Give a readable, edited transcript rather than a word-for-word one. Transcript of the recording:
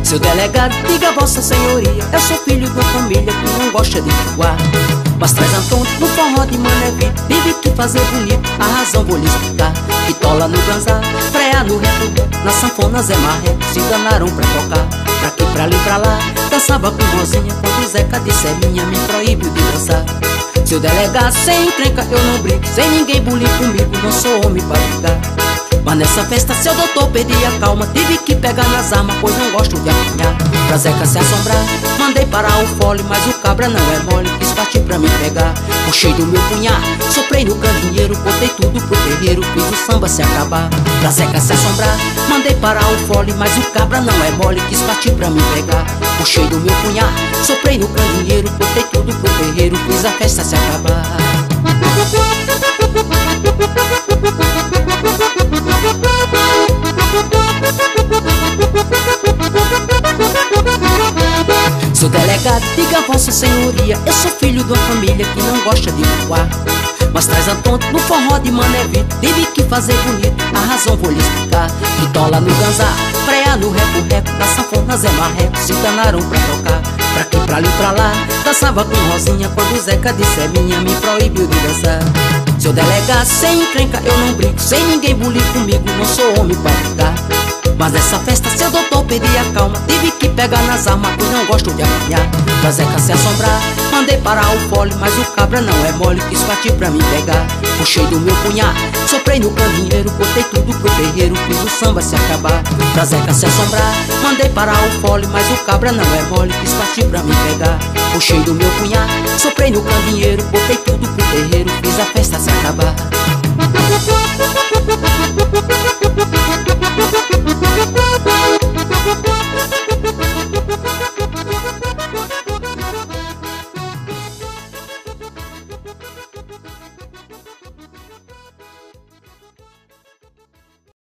Seu delegado, diga vossa senhoria, eu sou filho de uma família que não gosta de voar. Mas traz Antônio no forró de Manevi, tive que fazer bonito, a razão vou lhe explicar. Quitola no ganzá, freia no reto, na sanfona Zé Marreco se danaram pra tocar. Pra aqui, pra ali, pra lá, dançava com Rosinha, quando o Zeca disse é minha, me proibiu de dançar. Seu delegado, sem encrenca eu não brigo, sem ninguém bulir comigo, não sou homem pra brigar. Mas nessa festa seu doutor perdi a calma, tive que pegar nas armas, pois não gosto de apanhar. Pra Zeca se assombrar, mandei parar o fole, mas o cabra não é mole, quis partir pra me pegar. Puxei do meu punhar, soprei no candeeiro, botei tudo pro terreiro, fiz o samba se acabar. Pra Zeca se assombrar, mandei parar o fole, mas o cabra não é mole, quis partir pra me pegar. Puxei do meu punhar, soprei no candeeiro, botei tudo pro terreiro, fiz a festa se acabar. Seu delegado, diga vossa senhoria, eu sou filho de uma família que não gosta de voar. Mas traz Antônio no forró de Manevi, tive que fazer bonito, a razão vou lhe explicar. Quitola no ganzá, freia no reco-reco, da sanfona Zé Marreco se danaram pra tocar. Pra aqui, pra ali, pra lá, dançava com Rosinha, quando o Zeca disse é minha, me proibiu de dançar. Seu delegado, sem encrenca eu não brigo, sem ninguém bulir comigo, não sou homem pra brigar. Mas nessa festa seu doutor perdi a calma, tive que pegar nas armas, pois não gosto de apanhar. Pra Zeca se assombrar, mandei parar o fole, mas o cabra não é mole, quis partir pra me pegar. Puxei do meu punhar, soprei no candeeiro, botei tudo pro terreiro, fiz o samba se acabar. Pra Zeca se assombrar, mandei parar o fole, mas o cabra não é mole, quis partir pra me pegar. Puxei do meu punhar, soprei no candeeiro, botei tudo pro terreiro, fiz a festa se acabar.